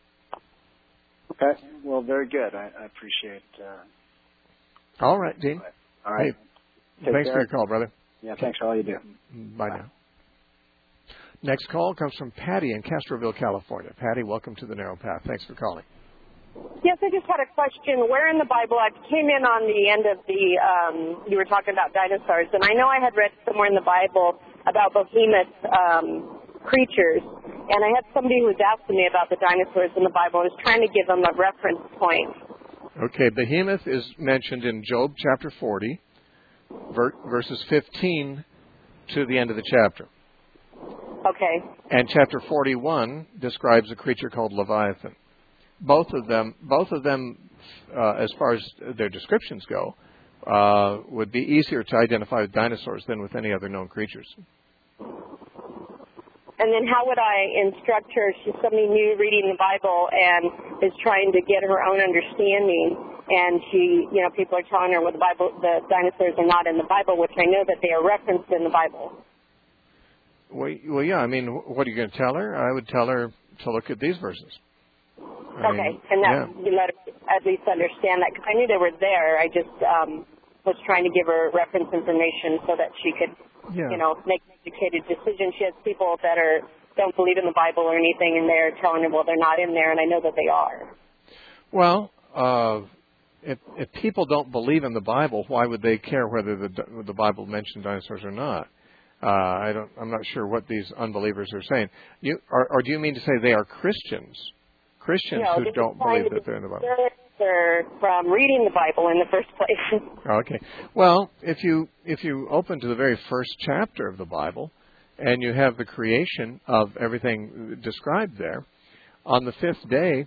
E: Okay. Well, very good. I, I appreciate. Uh,
A: all right, Dean.
E: All right.
A: Hey, thanks care. for your call, brother.
E: Yeah. Thanks for all you do.
A: Bye, Bye now. Next call comes from Patty in Castroville, California. Patty, welcome to the Narrow Path. Thanks for calling.
F: Yes, I just had a question. Where in the Bible, I came in on the end of the, um, you were talking about dinosaurs, and I know I had read somewhere in the Bible about behemoth um, creatures, and I had somebody who was asking me about the dinosaurs in the Bible. I was trying to give them a reference point.
A: Okay, behemoth is mentioned in Job chapter forty, ver- verses fifteen to the end of the chapter.
F: Okay.
A: And chapter forty-one describes a creature called Leviathan. Both of them, both of them, uh, as far as their descriptions go, uh, would be easier to identify with dinosaurs than with any other known creatures.
F: And then how would I instruct her? She's somebody new reading the Bible and is trying to get her own understanding. And she, you know, people are telling her, well, the Bible, the dinosaurs are not in the Bible, which I know that they are referenced in the Bible.
A: Well, well, yeah. I mean, what are you going to tell her? I would tell her to look at these verses. I
F: okay,
A: mean,
F: and that
A: yeah.
F: you let her at least understand that, because I knew they were there. I just um, was trying to give her reference information so that she could,
A: yeah.
F: you know, make an educated decision. She has people that are don't believe in the Bible or anything, and they're telling her, well, they're not in there, and I know that they are.
A: Well, uh, if if people don't believe in the Bible, why would they care whether the the Bible mentioned dinosaurs or not? Uh, I don't. I'm not sure what these unbelievers are saying. You, or, or do you mean to say they are Christians? Christians
F: no,
A: who don't believe that they're in the Bible.
F: They're from reading the Bible in the first place.
A: Okay. Well, if you if you open to the very first chapter of the Bible, and you have the creation of everything described there, on the fifth day,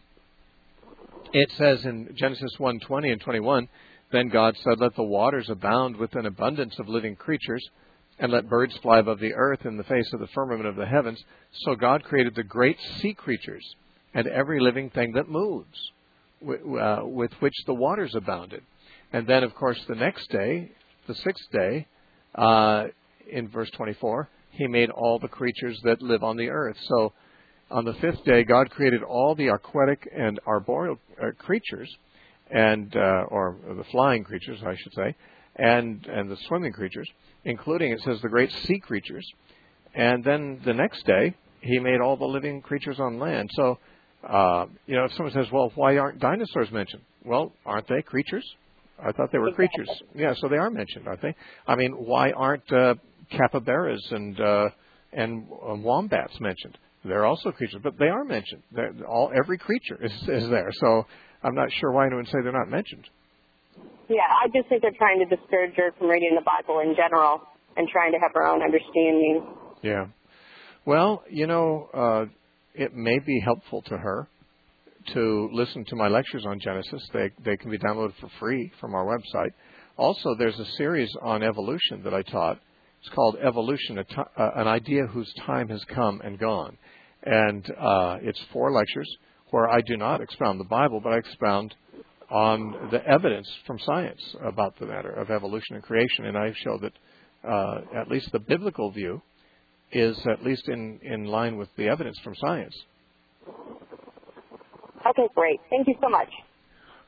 A: it says in Genesis one twenty and twenty-one, then God said, "Let the waters abound with an abundance of living creatures, and let birds fly above the earth in the face of the firmament of the heavens." So God created the great sea creatures and every living thing that moves, uh, with which the waters abounded. And then, of course, the next day, the sixth day, uh, in verse twenty-four, He made all the creatures that live on the earth. So on the fifth day, God created all the aquatic and arboreal uh, creatures, and uh, or the flying creatures, I should say, and and the swimming creatures, including, it says, the great sea creatures. And then the next day, He made all the living creatures on land. So, uh, you know, if someone says, well, why aren't dinosaurs mentioned? Well, aren't they creatures? I thought they were creatures. Yeah, so they are mentioned, aren't they? I mean, why aren't uh, capybaras and uh, and um, wombats mentioned? They're also creatures, but they are mentioned. They're, all every creature is, is there. So I'm not sure why anyone would say they're not mentioned.
F: Yeah, I just think they're trying to discourage her from reading the Bible in general and trying to have her own understanding.
A: Yeah. Well, you know, uh, it may be helpful to her to listen to my lectures on Genesis. They they can be downloaded for free from our website. Also, there's a series on evolution that I taught. It's called Evolution, a t- uh, an idea whose time has come and gone. And uh, it's four lectures where I do not expound the Bible, but I expound on the evidence from science about the matter of evolution and creation. And I show that uh, at least the biblical view is at least in, in line with the evidence from science.
F: Okay, great. Thank you so much.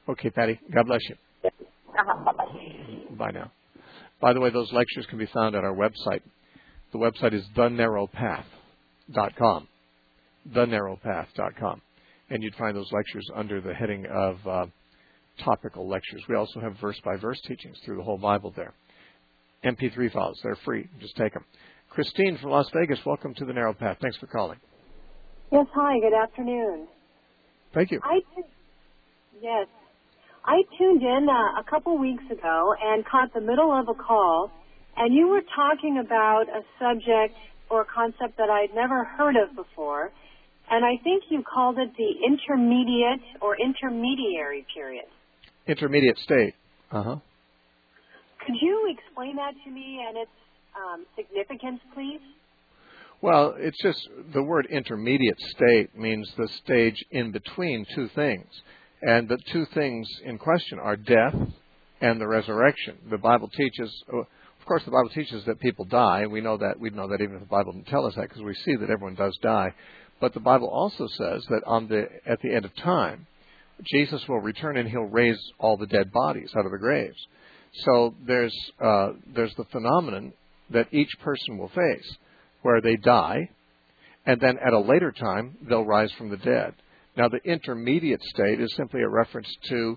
A: Okay, Patty. God bless you.
F: Uh-huh. Bye-bye.
A: Bye now. By the way, those lectures can be found at our website. The website is the narrow path dot com. the narrow path dot com. And you'd find those lectures under the heading of uh, topical lectures. We also have verse-by-verse teachings through the whole Bible there. M P three files. They're free. Just take them. Christine from Las Vegas, welcome to the Narrow Path. Thanks for calling.
G: Yes, hi. Good afternoon.
A: Thank you.
G: I t- yes. I tuned in uh, a couple weeks ago and caught the middle of a call, and you were talking about a subject or a concept that I'd never heard of before, and I think you called it the intermediate or intermediary period.
A: Intermediate state. Uh-huh.
G: Could you explain that to me and its um, significance, please?
A: Well, it's just the word intermediate state means the stage in between two things. And the two things in question are death and the resurrection. The Bible teaches, of course, the Bible teaches that people die, and we know that. We know that even if the Bible didn't tell us that, because we see that everyone does die. But the Bible also says that on the at the end of time, Jesus will return and he'll raise all the dead bodies out of the graves. So there's uh, there's the phenomenon that each person will face, where they die, and then at a later time they'll rise from the dead. Now, the intermediate state is simply a reference to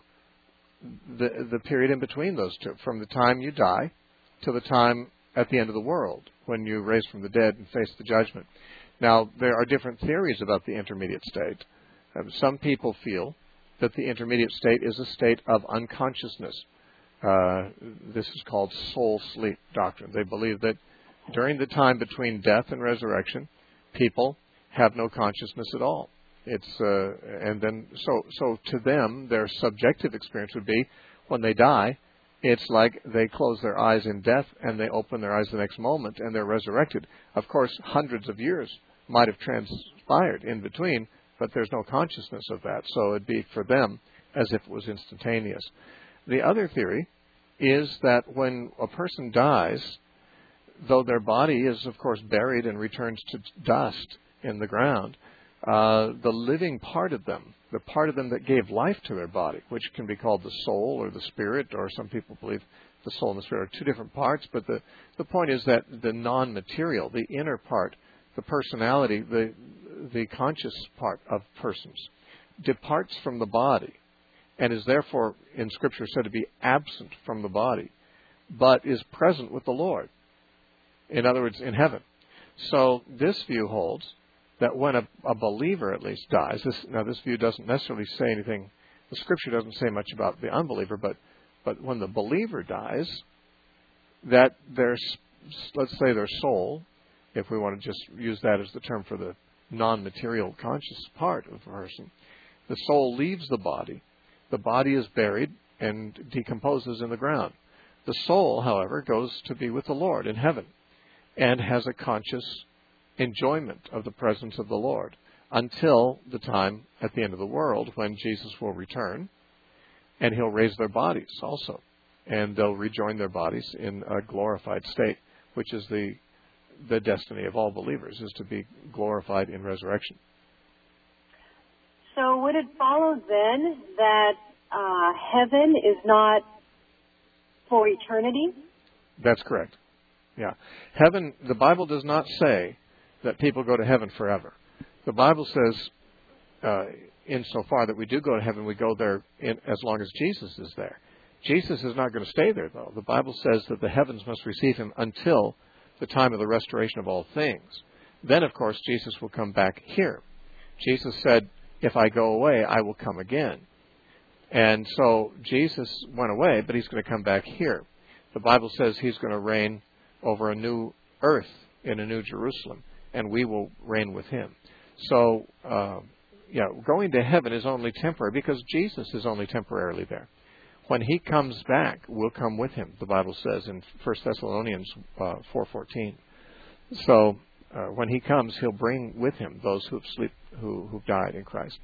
A: the the period in between those two, from the time you die to the time at the end of the world, when you rise from the dead and face the judgment. Now, there are different theories about the intermediate state. Um, some people feel that the intermediate state is a state of unconsciousness. Uh, this is called soul sleep doctrine. They believe that during the time between death and resurrection, people have no consciousness at all. It's uh, and then so so to them, their subjective experience would be when they die, it's like they close their eyes in death and they open their eyes the next moment and they're resurrected. Of course, hundreds of years might have transpired in between, but there's no consciousness of that. So it'd be for them as if it was instantaneous. The other theory is that when a person dies, though their body is, of course, buried and returns to dust in the ground, uh, the living part of them, the part of them that gave life to their body, which can be called the soul or the spirit, or some people believe the soul and the spirit are two different parts, but the, the point is that the non-material, the inner part, the personality, the, the conscious part of persons, departs from the body and is therefore, in Scripture, said to be absent from the body, but is present with the Lord. In other words, in heaven. So this view holds that when a, a believer at least dies, this, now this view doesn't necessarily say anything, the Scripture doesn't say much about the unbeliever, but, but when the believer dies, that their, let's say their soul, if we want to just use that as the term for the non-material conscious part of a person, the soul leaves the body, the body is buried and decomposes in the ground. The soul, however, goes to be with the Lord in heaven and has a conscious enjoyment of the presence of the Lord until the time at the end of the world when Jesus will return and he'll raise their bodies also. And they'll rejoin their bodies in a glorified state, which is the the destiny of all believers, is to be glorified in resurrection.
G: So would it follow then that uh, heaven is not for eternity?
A: That's correct. Yeah. Heaven, the Bible does not say that people go to heaven forever. The Bible says, uh, insofar that we do go to heaven, we go there in, as long as Jesus is there. Jesus is not going to stay there, though. The Bible says that the heavens must receive him until the time of the restoration of all things. Then, of course, Jesus will come back here. Jesus said, if I go away, I will come again. And so Jesus went away, but he's going to come back here. The Bible says he's going to reign over a new earth in a new Jerusalem, and we will reign with him. So, uh, yeah, going to heaven is only temporary because Jesus is only temporarily there. When he comes back, we'll come with him, the Bible says in First Thessalonians uh, four fourteen. So uh, when he comes, he'll bring with him those who've sleep, who, who've died in Christ.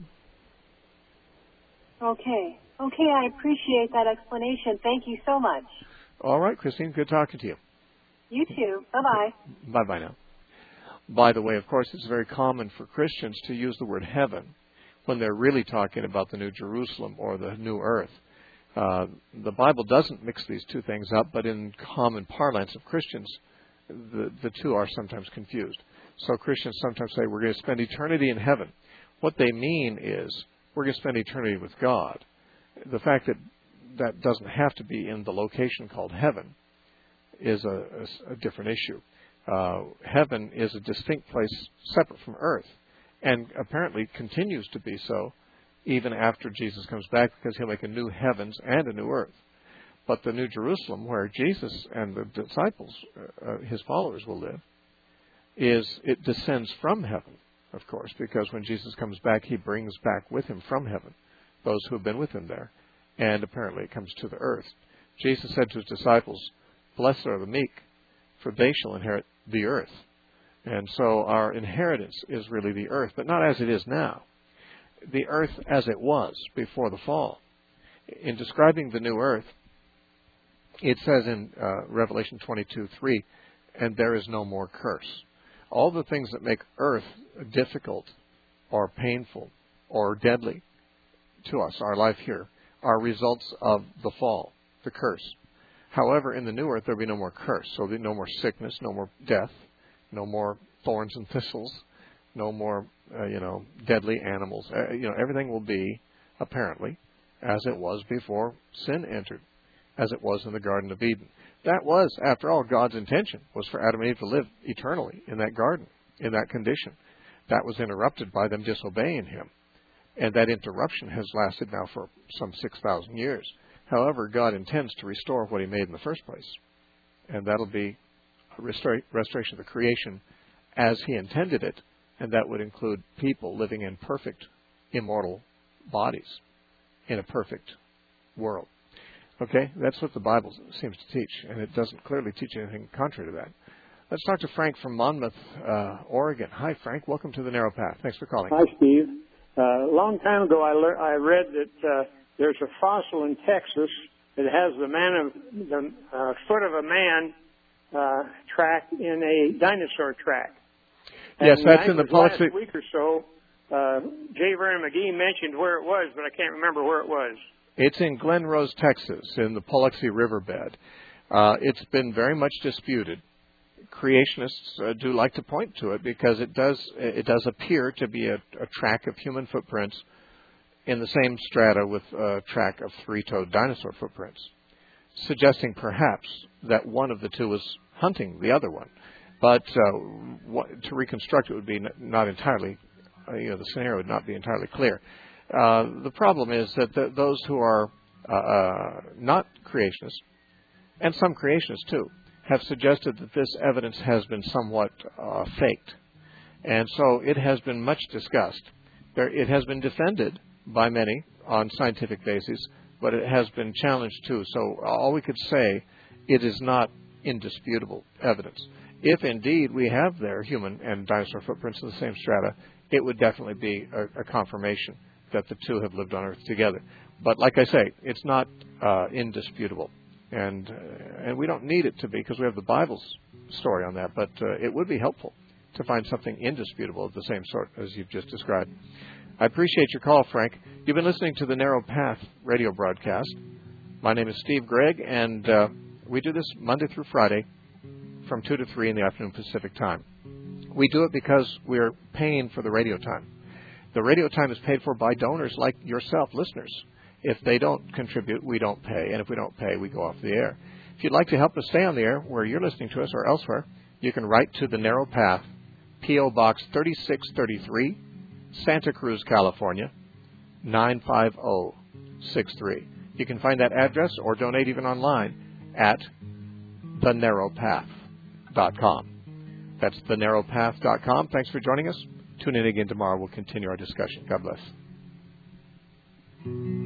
G: Okay. Okay, I appreciate that explanation. Thank you so much.
A: All right, Christine, good talking to you.
G: You too. Bye-bye.
A: Bye-bye now. By the way, of course, it's very common for Christians to use the word heaven when they're really talking about the New Jerusalem or the New Earth. Uh, the Bible doesn't mix these two things up, but in common parlance of Christians, the, the two are sometimes confused. So Christians sometimes say we're going to spend eternity in heaven. What they mean is we're going to spend eternity with God. The fact that that doesn't have to be in the location called heaven is a, a, a different issue. Uh, heaven is a distinct place separate from earth, and apparently continues to be so even after Jesus comes back, because he'll make a new heavens and a new earth. But the New Jerusalem, where Jesus and the disciples, uh, his followers, will live, is it descends from heaven, of course, because when Jesus comes back, he brings back with him from heaven those who have been with him there, and apparently it comes to the earth. Jesus said to his disciples, "Blessed are the meek, for they shall inherit the earth." And so our inheritance is really the earth, but not as it is now. The earth as it was before the fall. In describing the new earth, it says in uh, Revelation twenty-two three, "And there is no more curse." All the things that make earth difficult or painful or deadly to us, our life here, are results of the fall, the curse. However, in the new earth, there will be no more curse. So there'll be no more sickness, no more death, no more thorns and thistles, no more, uh, you know, deadly animals. Uh, you know, everything will be, apparently, as it was before sin entered, as it was in the Garden of Eden. That was, after all, God's intention, was for Adam and Eve to live eternally in that garden, in that condition. That was interrupted by them disobeying him. And that interruption has lasted now for some six thousand years. However, God intends to restore what he made in the first place. And that'll be a restor- restoration of the creation as he intended it. And that would include people living in perfect, immortal bodies in a perfect world. Okay, that's what the Bible seems to teach, and it doesn't clearly teach anything contrary to that. Let's talk to Frank from Monmouth, uh, Oregon. Hi, Frank. Welcome to the Narrow Path. Thanks for calling.
H: Hi, Steve. Uh, a long time ago, I, le- I read that uh, there's a fossil in Texas that has the man of the uh, foot of a man uh, track in a dinosaur track.
A: Yes,
H: and
A: that's in the
H: last
A: Pollock.
H: week or so, uh, J. Vernon McGee mentioned where it was, but I can't remember where it was.
A: It's in Glen Rose, Texas, in the Paluxy Riverbed. Uh, it's been very much disputed. Creationists uh, do like to point to it because it does it does appear to be a, a track of human footprints in the same strata with a track of three-toed dinosaur footprints, suggesting perhaps that one of the two was hunting the other one. But uh, what, to reconstruct it would be n- not entirely, uh, you know, the scenario would not be entirely clear. Uh, the problem is that the, those who are uh, uh, not creationists, and some creationists too, have suggested that this evidence has been somewhat uh, faked. And so it has been much discussed. There, it has been defended by many on scientific basis, but it has been challenged too. So all we could say, it is not indisputable evidence. If indeed we have there human and dinosaur footprints in the same strata, it would definitely be a, a confirmation that the two have lived on Earth together. But like I say, it's not uh, indisputable. And uh, and we don't need it to be because we have the Bible's story on that. But uh, it would be helpful to find something indisputable of the same sort as you've just described. I appreciate your call, Frank. You've been listening to the Narrow Path radio broadcast. My name is Steve Gregg, and uh, we do this Monday through Friday from two to three in the afternoon Pacific time. We do it because we're paying for the radio time. The radio time is paid for by donors like yourself, listeners. If they don't contribute, we don't pay. And if we don't pay, we go off the air. If you'd like to help us stay on the air where you're listening to us or elsewhere, you can write to The Narrow Path, P O Box thirty-six thirty-three, Santa Cruz, California, nine five zero six three. You can find that address or donate even online at the narrow path dot com. That's the narrow path dot com. Thanks for joining us. Tune in again tomorrow. We'll continue our discussion. God bless.